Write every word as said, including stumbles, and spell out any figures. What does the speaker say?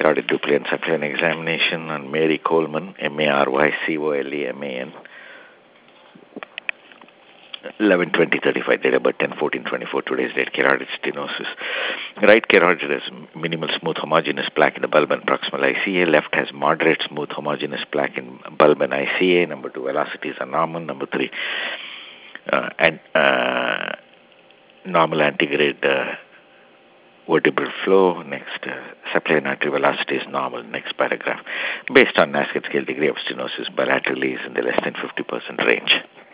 carotid duplicate and suppleant examination on Mary Coleman, M A R Y C O L E M A N. eleven twenty thirty-five, date of birth ten fourteen twenty-four, today's date, carotid stenosis. Right carotid has minimal smooth homogeneous plaque in the bulb and proximal I C A. Left has moderate smooth homogeneous plaque in bulb and I C A. Number two, velocities are normal. Number three, uh, and uh, normal antegrade uh, vertebral flow. Next, uh, suppleant artery velocity is normal. Next paragraph. Based on Nasket scale, degree of stenosis bilaterally is in the less than fifty percent range.